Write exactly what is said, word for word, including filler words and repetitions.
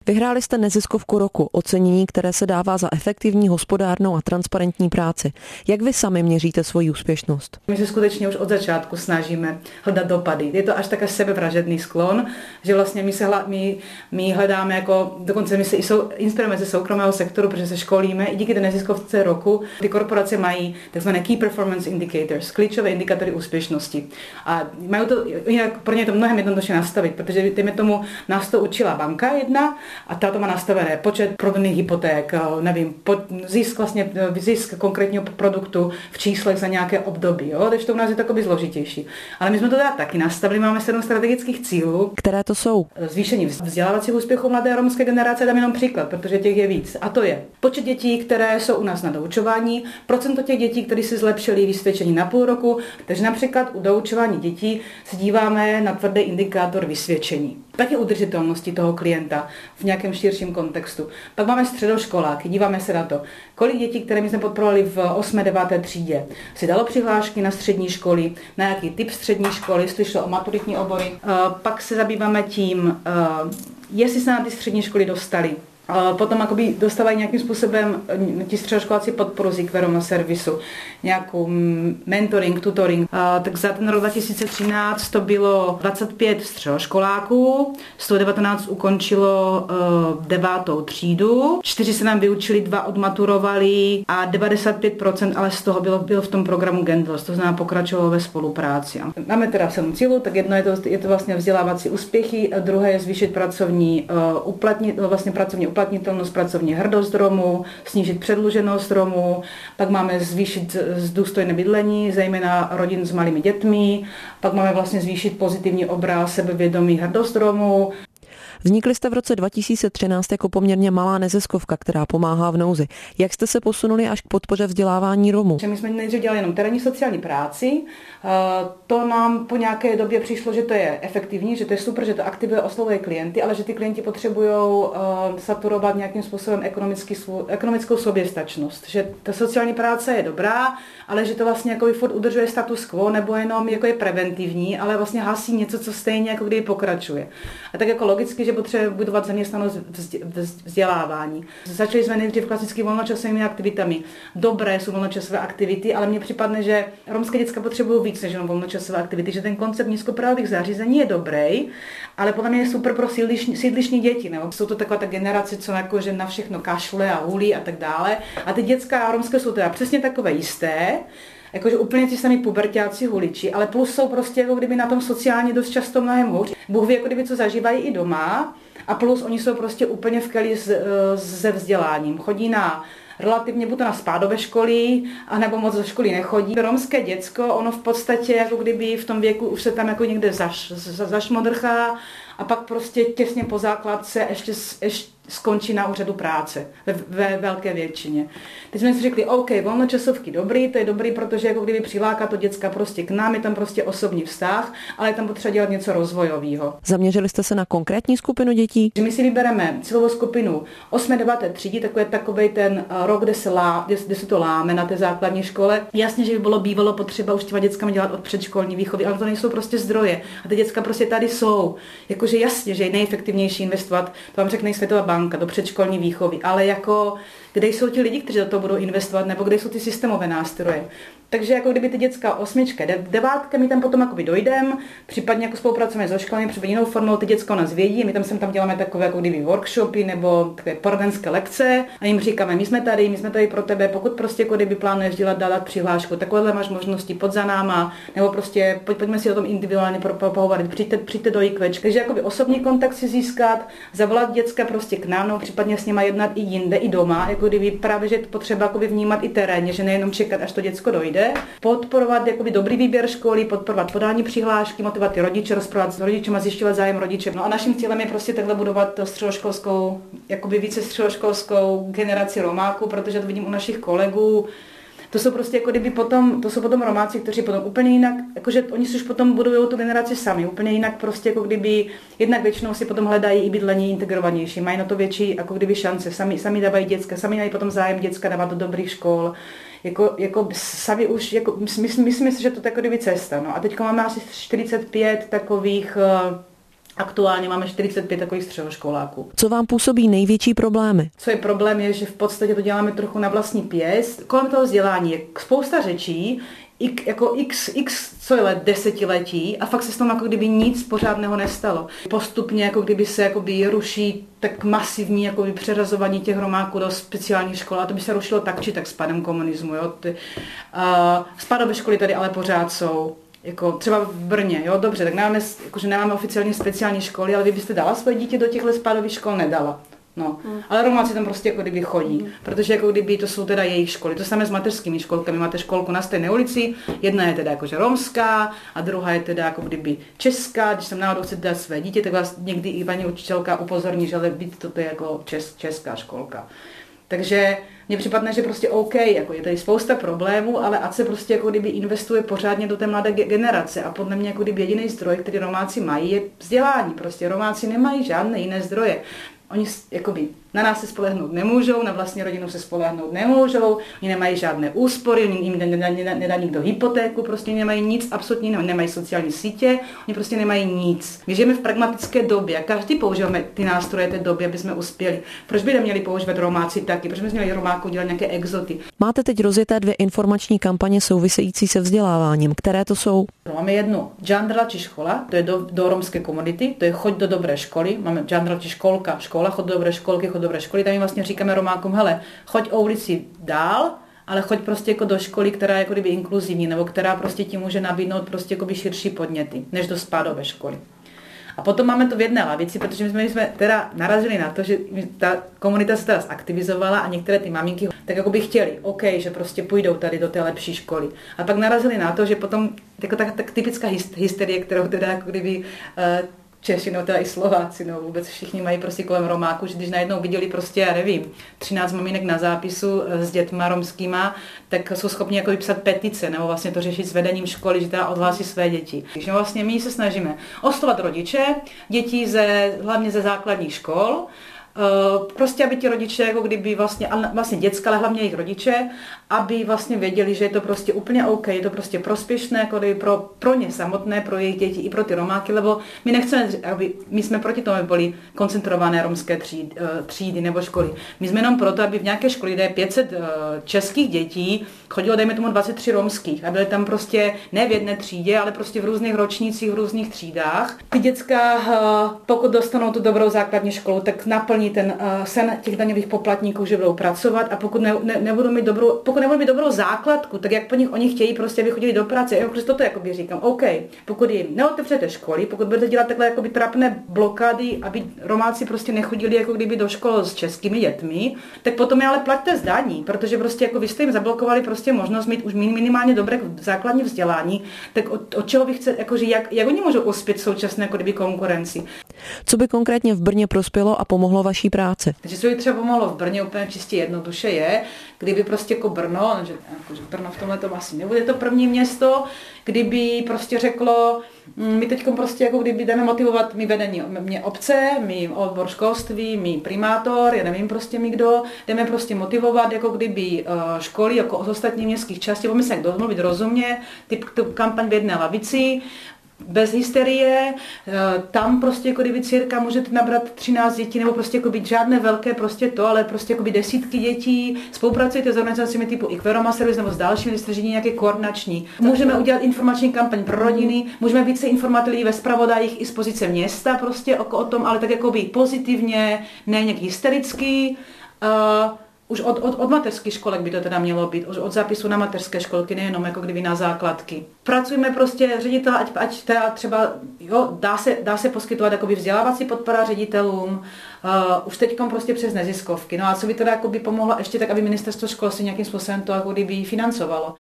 Vyhráli jste neziskovku roku, ocenění, které se dává za efektivní, hospodárnou a transparentní práci. Jak vy sami měříte svoji úspěšnost? My se skutečně už od začátku snažíme hledat dopady. Je to až tak sebevražedný sklon, že vlastně my, se hla, my, my hledáme jako, dokonce my se i sou, inspirujeme ze soukromého sektoru, protože se školíme i díky té neziskovce roku. Ty korporace mají tzv. Key Performance Indicators, klíčové indikátory úspěšnosti. A mají to, pro ně je to mnohem jednodušší nastavit, protože těmi tomu nás to učila banka jedna a ta to má nastavené počet prodaných hypoték, nevím, zisk vlastně, zisk konkrétního produktu v číslech za nějaké období, jo? Takže to u nás je takový zložitější. Ale my jsme to teda taky nastavili, máme sedm strategických cílů. Které to jsou? Zvýšení vzdělávacích úspěchů mladé romské generace, dám jenom příklad, protože těch je víc. A to je počet dětí, které jsou u nás na doučování, procento těch dětí, které si zlepšily vysvědčení na půl roku, takže například u doučování dětí se díváme na tvrdý indikátor vysvědčení. Taky udržitelnosti toho klienta v nějakém širším kontextu. Pak máme středoškoláky, díváme se na to, kolik dětí, které my jsme podporovali v osmé deváté třídě, si dalo přihlášky na střední školy, na jaký typ střední školy, slyšelo o maturitní obory. Pak se zabýváme tím, jestli se na ty střední školy dostali. Potom akoby dostávají nějakým způsobem ti středoškoláci podporu z Ikveroma servisu, nějakou mentoring, tutoring. Tak za ten rok dva tisíce třináct to bylo dvacet pět středoškoláků, sto devatenáct ukončilo devátou třídu, čtyři se nám vyučili, dva odmaturovali a devadesát pět procent ale z toho bylo, bylo v tom programu Gendels, to znamená pokračovalo ve spolupráci. Máme teda sedm cílů, tak jedno je to, je to vlastně vzdělávací úspěchy, a druhé je zvýšit pracovní uplatnit, vlastně pracovní uplatnit uplatnitelnost, pracovní hrdost Romů, snížit předluženost Romů, pak máme zvýšit důstojné bydlení, zejména rodin s malými dětmi, pak máme vlastně zvýšit pozitivní obraz, sebevědomí, hrdost Romů. Vznikli jste v roce dva tisíce třináct jako poměrně malá neziskovka, která pomáhá v nouzi. Jak jste se posunuli až k podpoře vzdělávání Romů? My jsme nejdřív dělali jenom terénní sociální práci. To nám po nějaké době přišlo, že to je efektivní, že to je super, že to aktivuje, oslovuje klienty, ale že ty klienti potřebují saturovat nějakým způsobem ekonomickou soběstačnost. Že ta sociální práce je dobrá, ale že to vlastně jako furt udržuje status quo nebo jenom jako je preventivní, ale vlastně hasí něco, co stejně jako kdyby pokračuje. A tak jako logicky, že potřebuje budovat zaměstnanost vzdělávání. Začali jsme nejdřív klasicky volnočasovými aktivitami. Dobré jsou volnočasové aktivity, ale mně připadne, že romské děcka potřebují víc než jenom volnočasové aktivity, že ten koncept nízkoprávových zařízení je dobrý, ale podle mě je super pro sídlišní, sídlišní děti. Nebo jsou to taková ta generace, co jako, že na všechno kašle a hulí a tak dále. A ty děcka romské jsou teda přesně takové jisté, jakože úplně ti sami puberťáci huliči, ale plus jsou prostě jako kdyby na tom sociálně dost často mnohem hůř. Bůh ví, jako kdyby co zažívají i doma a plus oni jsou prostě úplně v keli se vzděláním. Chodí na relativně buď to na spádové školy, anebo moc do školy nechodí. Romské děcko, ono v podstatě jako kdyby v tom věku už se tam jako někde zaš, zašmodrchá a pak prostě těsně po základce ještě, ještě skončí na úřadu práce ve, ve velké většině. Teď jsme si řekli, OK, volnočasovky dobrý, to je dobrý, protože jako kdyby přiláká to děcka prostě k nám, je tam prostě osobní vztah, ale je tam potřeba dělat něco rozvojového. Zaměřili jste se na konkrétní skupinu dětí? My si vybereme cílovou skupinu osmé deváté třídy, takový takovej ten rok, kde se, lá, kde, kde se to láme na té základní škole. Jasně, že by bylo bývalo potřeba už těma dětskami dělat od předškolní výchovy, ale to nejsou prostě zdroje. A ty děcka prostě tady jsou. Jakože jasně, že je nejefektivnější investovat, to vám řekne Světová banka, do předškolní výchovy, ale jako kde jsou ti lidi, kteří do toho budou investovat, nebo kde jsou ty systémové nástroje. Takže jako kdyby ty děcka osmička, devátka, my tam potom jakoby dojdeme, případně jako spolupracujeme s školami, případně jinou formou, ty děcka o nás vědí, my tam sem tam děláme takové jako kdyby workshopy nebo takové poradenské lekce a jim říkáme, my jsme tady, my jsme tady pro tebe, pokud prostě jako kdyby plánuješ dělat, dát přihlášku, takovéhle máš možnosti pod za náma, nebo prostě pojď, pojďme si o tom individuálně pohovorit, přijďte, přijďte do IQčka. Takže jakoby osobní kontakt si získat, zavolat děcka prostě k nám, no, případně s nima jednat i jinde, i doma, jako kdyby právě, že je potřeba jakoby vnímat i terénně, že nejenom čekat, až to děcko dojde. Podporovat jakoby dobrý výběr školy, podporovat podání přihlášky, motivovat ty rodiče, rozprávovat s rodičem, zjišťovat zájem rodiče. No a naším cílem je prostě takhle budovat středoškolskou, jakoby více středoškolskou generaci Romáků, protože to vidím u našich kolegů. To jsou prostě jako kdyby potom, to jsou potom Romáci, kteří potom úplně jinak, jakože oni si už potom budují tu generaci sami, úplně jinak prostě jako kdyby, jednak většinou si potom hledají i bydlení integrovanější, mají na to větší jako kdyby šance, sami, sami dávají děcka, sami mají potom zájem děcka dávat do dobrých škol. Jako, jako sami už, jako, myslím, myslím si, že to je jako kdyby cesta. No. A teď máme asi čtyřicet pět takových Aktuálně máme čtyřicet pět takových středoškoláků. Co vám působí největší problémy? Co je problém, je, že v podstatě to děláme trochu na vlastní pěst. Kolem toho vzdělání je spousta řečí, Ik, jako x, x co je let, desetiletí a fakt se s tom jako kdyby nic pořádného nestalo. Postupně jako kdyby se jakoby ruší tak masivní jakoby přeřazování těch Romáků do speciálních škol a to by se rušilo tak či tak s pádem komunismu. Jo? Ty, uh, spádové školy tady ale pořád jsou. Jako třeba v Brně, jo, dobře, tak nemáme, jakože nemáme oficiálně speciální školy, ale vy byste dala svoje dítě do těchto spádových škol? Nedala. No, hmm. Ale Romáci tam prostě jako kdyby chodí, hmm. protože jako kdyby to jsou teda jejich školy. To samé s mateřskými školkami. Máte školku na stejné ulici, jedna je teda jakože romská a druhá je teda jako kdyby česká. Když tam náhodou chcete dát své dítě, tak vás někdy i paní učitelka upozorní, že ale být to je jako čes, česká školka. Takže mně připadne, že prostě OK, jako je tady spousta problémů, ale ať se prostě jako kdyby investuje pořádně do té mladé generace a podle mě jako kdyby jediný zdroj, který Romáci mají, je vzdělání. Prostě Romáci nemají žádné jiné zdroje. Oni jakoby, na nás se spolehnout nemůžou, na vlastní rodinu se spolehnout nemůžou, oni nemají žádné úspory, oni jim nedá, nedá, nedá nikdo hypotéku, prostě nemají nic, absolutně nemají sociální sítě, oni prostě nemají nic. My žijeme v pragmatické době a každý používáme ty nástroje té doby, aby jsme uspěli. Proč by neměli používat Romáci taky? Proč by měli Romáků dělat nějaké exoty? Máte teď rozjeté dvě informační kampaně související se vzděláváním. Které to jsou? No, máme jednu Džandra či škola, to je do, do romské komunity, to je choď do dobré školy, máme Džandra či školka, škola, choď do dobré školky, choď do dobré školy, tam vlastně říkáme Romákům, hele, choď o ulici dál, ale choď prostě jako do školy, která je jako kdyby inkluzivní, nebo která prostě ti může nabídnout prostě jako by širší podněty, než do spádové školy. A potom máme to v jedné lavici, protože my jsme, my jsme teda narazili na to, že ta komunita se teda zaktivizovala a některé ty maminky tak jako by chtěli, OK, že prostě půjdou tady do té lepší školy. A pak narazili na to, že potom jako tak, tak typická hysterie, kterou teda jako kdyby uh, Češi, no teda i Slováci, no vůbec všichni mají prostě kolem Romáku, že když najednou viděli prostě, já nevím, třináct maminek na zápisu s dětma romskýma, tak jsou schopni jako vypsat petice, nebo vlastně to řešit s vedením školy, že teda odhlásí své děti. Takže vlastně my se snažíme oslovovat rodiče, děti ze, hlavně ze základních škol, prostě aby ti rodiče, jako kdyby vlastně, vlastně děcka, ale hlavně jejich rodiče, aby vlastně věděli, že je to prostě úplně OK, je to prostě prospěšné, jako kdyby pro, pro ně samotné, pro jejich děti i pro ty Romáky, lebo my nechceme, aby, my jsme proti tomu, aby byly koncentrované romské třídy, třídy nebo školy. My jsme jenom proto, aby v nějaké škole, kde je pět set českých dětí, chodilo, dejme tomu dvacet tři romských a byly tam prostě ne v jedné třídě, ale prostě v různých ročnících, v různých třídách. Ty děcka, pokud dostanou tu dobrou základní školu, tak naplní ten uh, sen těch daňových poplatníků, že budou pracovat a pokud ne, ne, nebudou mít dobrou, pokud nebudou mít dobrou základku, tak jak po nich oni chtějí prostě, aby chodili do práce. Já prostě toto jakoby říkám, OK, pokud jim neotevřete školy, pokud budete dělat takhle jakoby trapné blokády, aby Romáci prostě nechodili jako kdyby do škol s českými dětmi, tak potom je ale plaťte z daní, protože prostě jako vy jste jim zablokovali prostě možnost mít už minimálně dobré základní vzdělání, tak od, od čeho vy chcete, jakože jak, jak oni můžou uspět v současné jako kdyby konkurenci. Co by konkrétně v Brně prospělo a pomohlo vaší práci? Takže co by třeba pomohlo v Brně úplně čistě jednoduše je, kdyby prostě jako Brno, že, jako, že Brno v tomhle tom asi nebude to první město, kdyby prostě řeklo, my teď prostě jako kdyby jdeme motivovat my vedení mě obce, my odbor školství, my primátor, já nevím prostě my kdo, jdeme prostě motivovat jako kdyby školy jako z ostatních městských částí, budeme se jak domluvit rozumně, typ kampaň v jedné lavici, bez hysterie, tam prostě jako kdyby círka můžete nabrat třináct dětí, nebo prostě jako být žádné velké prostě to, ale prostě jako by desítky dětí, spolupracujete s organizacemi typu Equeroma Service nebo s dalšími střežení nějaké koordinační. Můžeme udělat informační kampaň pro rodiny, můžeme více informovat lidi ve zpravodajích i z pozice města prostě o, o tom, ale tak jako by pozitivně, ne nějak hystericky. Uh, Už od, od, od mateřských školek by to teda mělo být, už od zápisu na mateřské školky, nejenom jako kdyby na základky. Pracujeme prostě ředitel, ať, ať teda třeba, jo, dá se, dá se poskytovat jakoby vzdělávací podpora ředitelům, uh, už teďkom prostě přes neziskovky. No a co by teda jakoby pomohlo ještě tak, aby ministerstvo školství nějakým způsobem to jako kdyby financovalo.